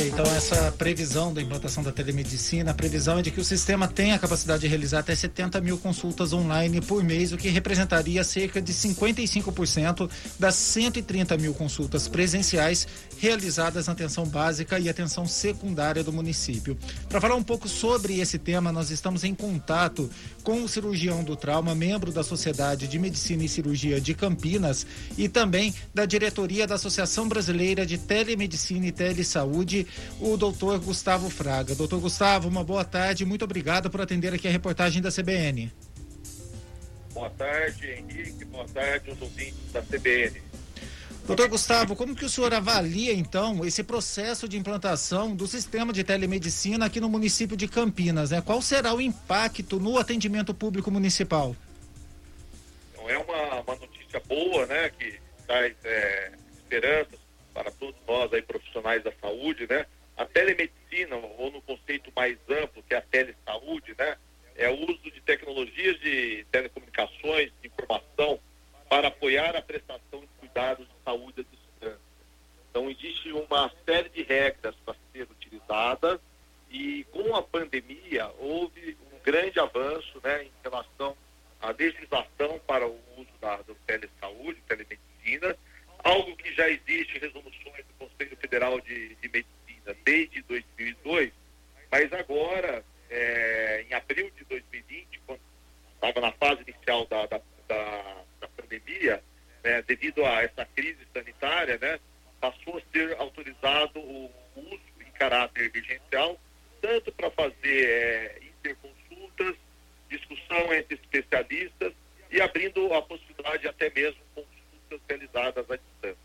Ok, então essa previsão da implantação da telemedicina, a previsão é de que o sistema tenha a capacidade de realizar até 70 mil consultas online por mês, o que representaria cerca de 55% das 130 mil consultas presenciais realizadas na atenção básica e atenção secundária do município. Para falar um pouco sobre esse tema, nós estamos em contato com o cirurgião do trauma, membro da Sociedade de Medicina e Cirurgia de Campinas e também da diretoria da Associação Brasileira de Telemedicina e Telesaúde, o doutor Gustavo Fraga. Doutor Gustavo, uma boa tarde, muito obrigado por atender aqui a reportagem da CBN. Boa tarde, Henrique, boa tarde aos ouvintes da CBN. Doutor Gustavo, como que o senhor avalia, então, esse processo de implantação do sistema de telemedicina aqui no município de Campinas, né? Qual será o impacto no atendimento público municipal? Então, é uma notícia boa, né, que traz esperanças para todos nós aí, profissionais da saúde, né? A telemedicina, ou no conceito mais amplo, que é a telesaúde, né, é o uso de tecnologias de telecomunicações, de informação, para apoiar a prestação de cuidados de saúde à distância. Então, existe uma série de regras para ser utilizadas e, com a pandemia, houve um grande avanço, né, em relação à legislação para o uso do telesaúde, telemedicina, algo que já existe em resoluções do Conselho Federal de Medicina desde 2002, mas agora, em abril de 2020, quando estava na fase inicial da pandemia, né, devido a essa crise sanitária, né, passou a ser autorizado o uso em caráter emergencial, tanto para fazer interconsultas, discussão entre especialistas e abrindo a possibilidade até mesmo consultas realizadas à distância.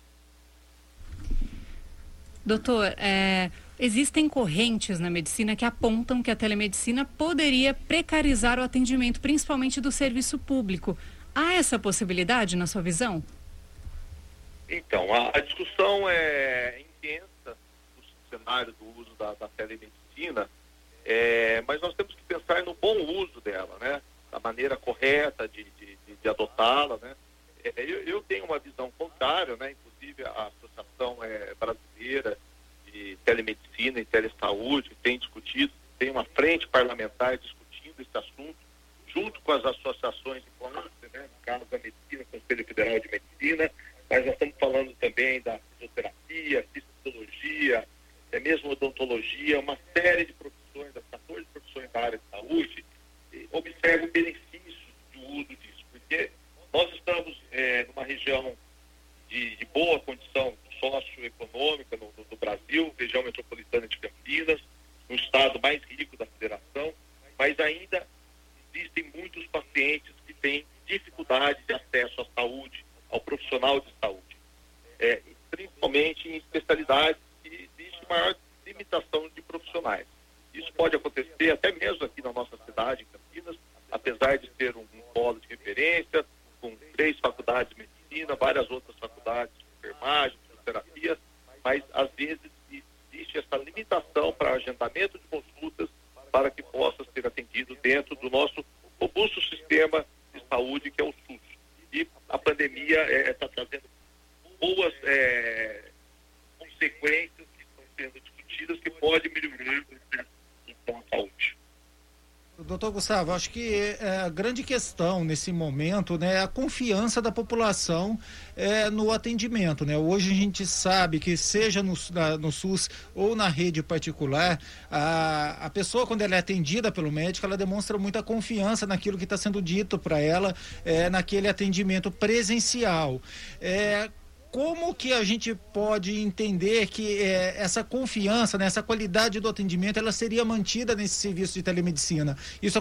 Doutor, existem correntes na medicina que apontam que a telemedicina poderia precarizar o atendimento, principalmente do serviço público. Há essa possibilidade na sua visão? Então, a discussão é intensa no cenário do uso da telemedicina, mas nós temos que pensar no bom uso dela, né? Da maneira correta de adotá-la, né? Eu tenho uma visão contrária, né? Inclusive a Associação Brasileira de Telemedicina e Telesaúde tem discutido, tem uma frente parlamentar discutindo esse assunto, junto com as associações de classe, né? No caso da medicina, Conselho Federal de Medicina, mas nós estamos falando também da fisioterapia, fisiologia, mesmo odontologia, uma série de profissões, das 14 profissões da área de saúde, observam benefícios do uso disso, porque nós estamos numa região de boa condição socioeconômica no Brasil, região metropolitana de Campinas, no estado mais rico da federação, mas ainda existem muitos pacientes que têm dificuldade de acesso à saúde, ao profissional de saúde, principalmente em especialidades que existe maior limitação de profissionais. Isso pode acontecer até mesmo aqui na nossa cidade, em Campinas, apesar de ser um polo de referência, com 3 faculdades de medicina, várias outras faculdades de enfermagem, fisioterapia, mas às vezes existe essa limitação para agendamento de consultas para que possa ser atendido dentro do nosso robusto sistema de saúde, que é o SUS. E a pandemia está trazendo boas consequências que estão sendo discutidas, que pode melhorar a saúde. Doutor Gustavo, acho que a grande questão nesse momento, né, é a confiança da população no atendimento, né? Hoje a gente sabe que seja no SUS ou na rede particular, a pessoa, quando ela é atendida pelo médico, ela demonstra muita confiança naquilo que está sendo dito para ela, naquele atendimento presencial. Como que a gente pode entender que essa confiança, né, essa qualidade do atendimento, ela seria mantida nesse serviço de telemedicina?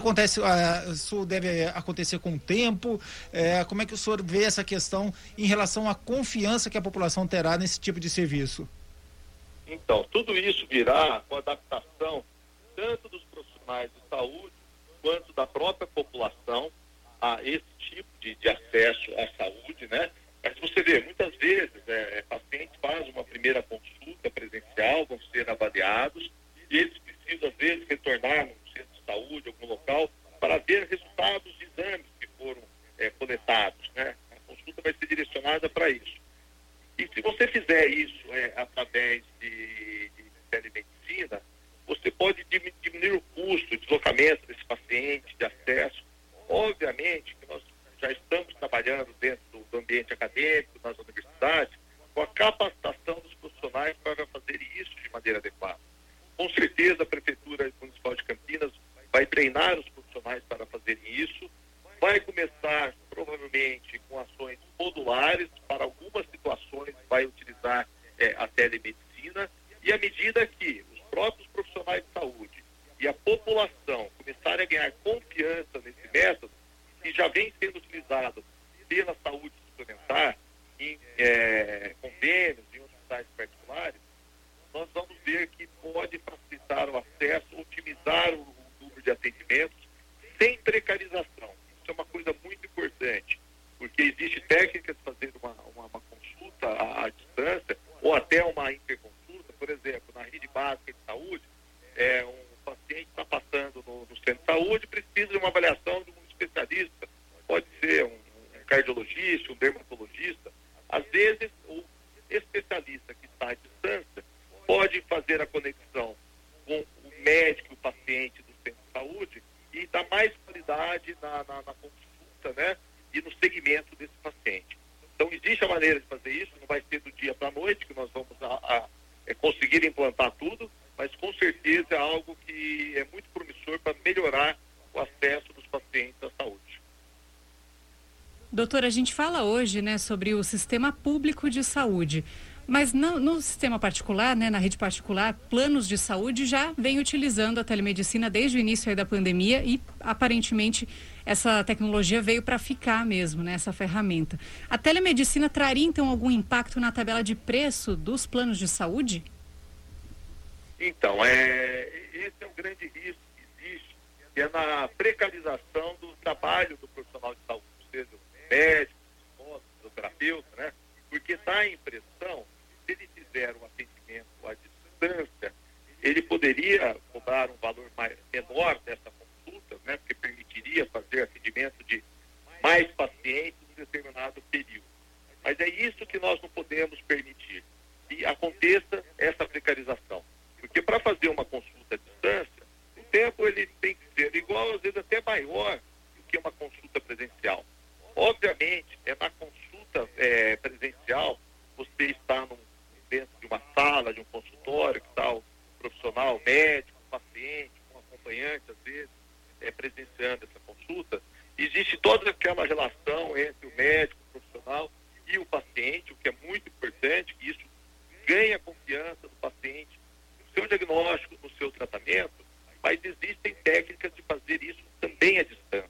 Isso deve acontecer com o tempo? Como é que o senhor vê essa questão em relação à confiança que a população terá nesse tipo de serviço? Então, tudo isso virá com a adaptação tanto dos profissionais de saúde quanto da própria população a esse tipo de acesso à saúde, né? Mas você vê, muitas vezes, pacientes fazem uma primeira consulta presencial, vão ser avaliados, e eles precisam, às vezes, retornar no centro de saúde, algum local, para ver resultados de exames que foram coletados, né? A consulta vai ser direcionada para isso. E se você fizer isso através de acompanhamento desse paciente, de acesso. Obviamente que nós já estamos trabalhando dentro do ambiente acadêmico, nas universidades, com a capacitação dos profissionais para fazer isso de maneira adequada. Com certeza a Prefeitura Municipal de Campinas vai treinar os profissionais para fazerem isso, vai começar provavelmente com ações modulares, para algumas situações vai utilizar a telemedicina, e à medida que os próprios profissionais de saúde e a população começarem a ganhar confiança nesse método, que já vem sendo utilizado pela saúde suplementar, em convênios, em hospitais particulares, nós vamos ver que pode facilitar o acesso, otimizar o número de atendimentos, sem precarização. Isso é uma coisa muito importante, porque existe técnica de fazer uma consulta à distância, ou até uma interconsulta. Por exemplo, na rede básica de saúde, um paciente está passando no centro de saúde, precisa de uma avaliação de um especialista, pode ser um cardiologista, um dermatologista. Às vezes, o especialista que está à distância pode fazer a conexão com o médico e o paciente do centro de saúde e dar mais qualidade na consulta, né, e no segmento desse paciente. Então, existe a maneira de fazer isso, não vai ser do dia para a noite que nós vamos conseguir implantar tudo, mas com certeza é algo que é muito promissor para melhorar o acesso dos pacientes à saúde. Doutor, a gente fala hoje, né, sobre o sistema público de saúde, mas no sistema particular, né, na rede particular, planos de saúde já vem utilizando a telemedicina desde o início aí da pandemia e aparentemente essa tecnologia veio para ficar mesmo, né, essa ferramenta. A telemedicina traria então algum impacto na tabela de preço dos planos de saúde? Então, esse é um grande risco que existe, que é na precarização do trabalho do profissional de saúde, ou seja, o médico, o fisioterapeuta, né? Porque dá a impressão, se ele fizer um atendimento à distância, ele poderia cobrar um valor menor dessa consulta, né? Porque permitiria fazer atendimento de mais pacientes em um determinado período. Mas é isso que nós não podemos permitir, que aconteça essa precarização. Porque para fazer uma consulta à distância, o tempo ele tem que ser igual, às vezes até maior do que uma consulta presencial. Obviamente, na consulta presencial, você está dentro de uma sala, de um consultório, que está o profissional, o médico, o paciente, um acompanhante, às vezes, presenciando essa consulta. Existe toda aquela relação entre o médico, o profissional e o paciente, o que é muito importante, que isso ganha a confiança do paciente no seu diagnóstico, no seu tratamento, mas existem técnicas de fazer isso também à distância.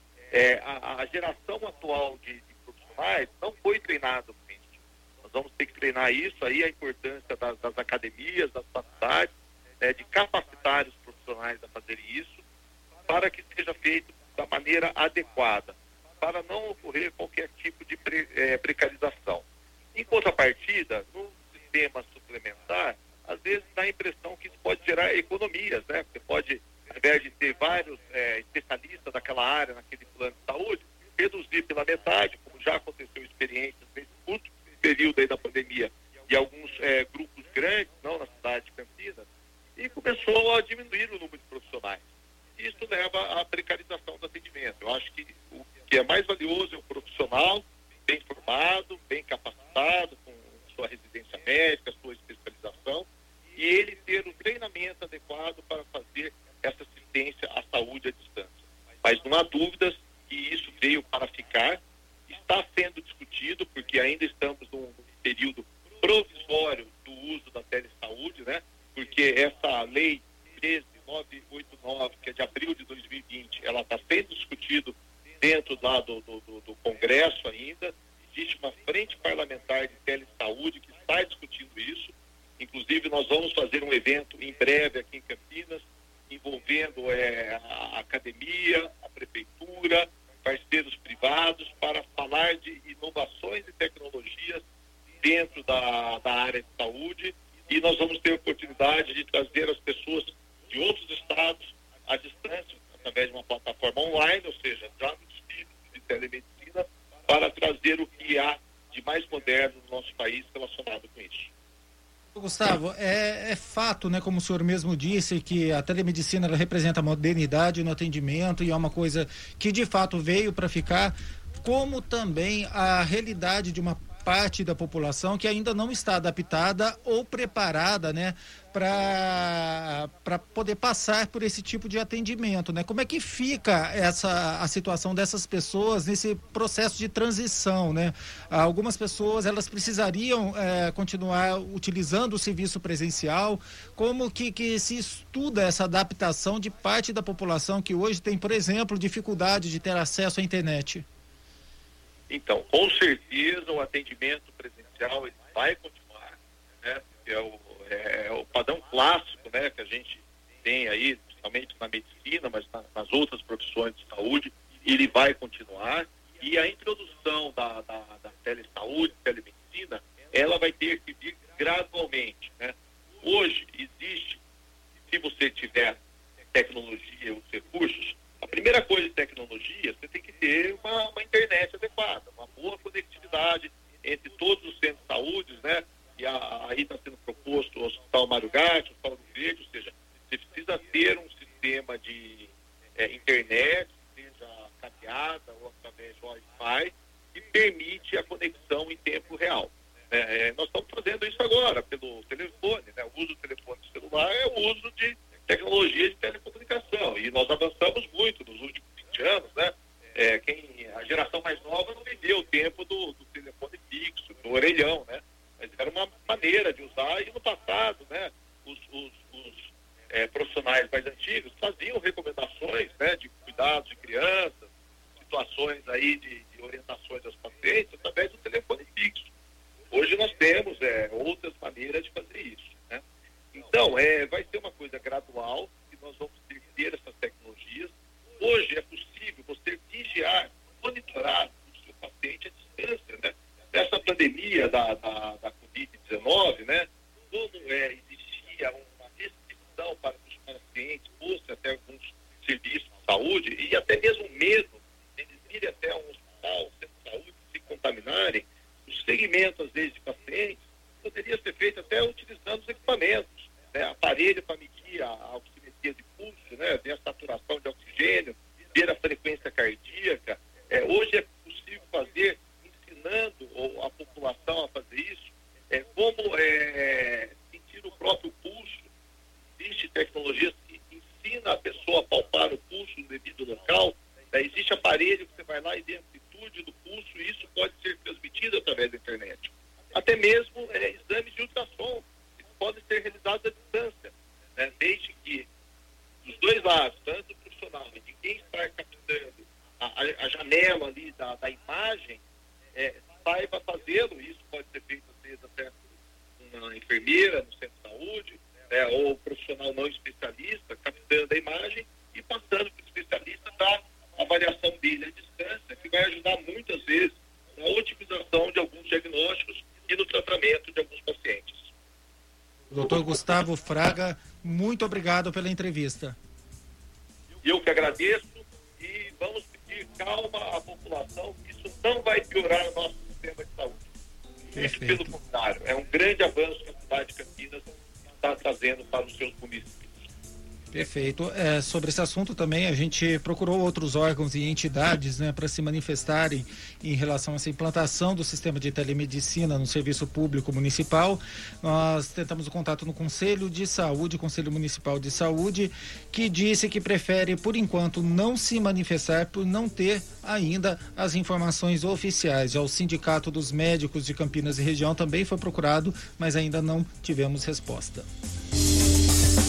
A geração atual de profissionais não foi treinada com isso. Nós vamos ter que treinar isso, aí a importância das academias, das faculdades, de capacitar os profissionais a fazerem isso, para que seja feito da maneira adequada, para não ocorrer qualquer tipo de precarização. Em contrapartida, no sistema suplementar, às vezes dá a impressão que isso pode gerar economias, né? Você pode, ao invés de ter vários especialistas daquela área, naquele plano de saúde, reduzir pela metade, como já aconteceu experiências nesse curto período aí da pandemia, e alguns grupos grandes, não na cidade de Campinas, e começou a diminuir o número de profissionais. Isso leva à precarização do atendimento. Eu acho que o que é mais valioso é o profissional bem formado, bem capacitado, com sua residência médica, sua especialização, e ele ter o treinamento adequado para fazer essa assistência à saúde à distância. Mas não há dúvidas que isso veio para ficar, está sendo discutido, porque ainda estamos num período provisório do uso da telesaúde, né? Porque essa lei 13989, que é de abril de 2020, ela está sendo discutida dentro lá do Congresso ainda. Existe uma frente parlamentar de telesaúde que está discutindo isso. Inclusive, nós vamos fazer um evento em breve aqui em Campinas, envolvendo a academia, a prefeitura, parceiros privados, para falar de inovações e tecnologias dentro da área de saúde, e nós vamos ter a oportunidade de trazer as pessoas de outros estados à distância, através de uma plataforma online, ou seja, já no espírito de telemedicina, para trazer o que há de mais moderno no nosso país relacionado com isso. Gustavo, é fato, né, como o senhor mesmo disse, que a telemedicina ela representa a modernidade no atendimento e é uma coisa que de fato veio para ficar, como também a realidade de uma parte da população que ainda não está adaptada ou preparada, né, para poder passar por esse tipo de atendimento, né? Como é que fica a situação dessas pessoas nesse processo de transição, né? Algumas pessoas, elas precisariam continuar utilizando o serviço presencial. Como que se estuda essa adaptação de parte da população que hoje tem, por exemplo, dificuldade de ter acesso à internet? Então, com certeza o atendimento presencial ele vai continuar, né? É o padrão clássico, né, que a gente tem aí, principalmente na medicina, mas nas outras profissões de saúde, ele vai continuar. E a introdução da telesaúde, telemedicina, ela vai ter que vir gradualmente, né? Hoje existe, se você tiver tecnologia, os recursos, a primeira coisa de tecnologia, você tem que ter uma internet adequada, uma boa conectividade entre todos os centros de saúde, né? E aí está sendo proposto o Hospital Mário Gatti, o Hospital Rio Verde, ou seja, você precisa ter um sistema de internet, seja cabeada ou através do Wi-Fi, que permite a conexão em tempo real. Nós estamos fazendo isso agora pelo telefone, né? O uso do telefone celular é o uso de tecnologia de telecomunicação, e nós avançamos muito nos últimos 20 anos, né? A geração mais nova não viveu o tempo do telefone fixo, do orelhão, né? Mas era uma maneira de usar, e no passado, né, os profissionais mais antigos faziam recomendações, né, de cuidados de crianças, situações aí de orientações aos pacientes através do telefone fixo. Hoje nós temos outras maneiras de fazer isso, né? Então, vai ser uma coisa gradual, que nós vamos ter essas tecnologias. Hoje é possível você vigiar, monitorar o seu paciente à distância, né? Nessa pandemia da Covid-19, né, como existia uma restrição para que os pacientes fossem até alguns serviços de saúde, e até mesmo medo de eles irem até um hospital, centro de saúde, se contaminarem, o segmento, às vezes, de pacientes poderia ser feito até utilizando os equipamentos, né, aparelho para medir a oximetria de pulso, né, ver a saturação de oxigênio, ver a frequência cardíaca. Hoje é possível fazer, ensinando a população a fazer isso, como sentir o próprio pulso. Existe tecnologia que ensina a pessoa a palpar o pulso no devido local. Existe aparelho que você vai lá e vê a amplitude do pulso, e isso pode ser transmitido através da internet. Até mesmo exames de ultrassom, que podem ser realizados à distância, né? Desde que os dois lados, tanto o profissional e de quem está captando a janela ali da imagem, saiba fazê-lo. Isso pode ser feito, às vezes, até por uma enfermeira no centro de saúde, ou profissional não especialista, captando a imagem e passando para o especialista da avaliação dele à distância, que vai ajudar muitas vezes na otimização de alguns diagnósticos e no tratamento de alguns pacientes. Doutor Gustavo Fraga, muito obrigado pela entrevista. Eu que agradeço, e vamos pedir calma à população, que isso não vai piorar o nosso sistema de saúde. Perfeito. Pelo contrário, é um grande avanço que a cidade de Campinas está trazendo para os seus municípios. Perfeito. Sobre esse assunto também a gente procurou outros órgãos e entidades, né, para se manifestarem em relação a essa implantação do sistema de telemedicina no serviço público municipal. Nós tentamos o contato no Conselho de Saúde, Conselho Municipal de Saúde, que disse que prefere, por enquanto, não se manifestar por não ter ainda as informações oficiais. Já o Sindicato dos Médicos de Campinas e região também foi procurado, mas ainda não tivemos resposta.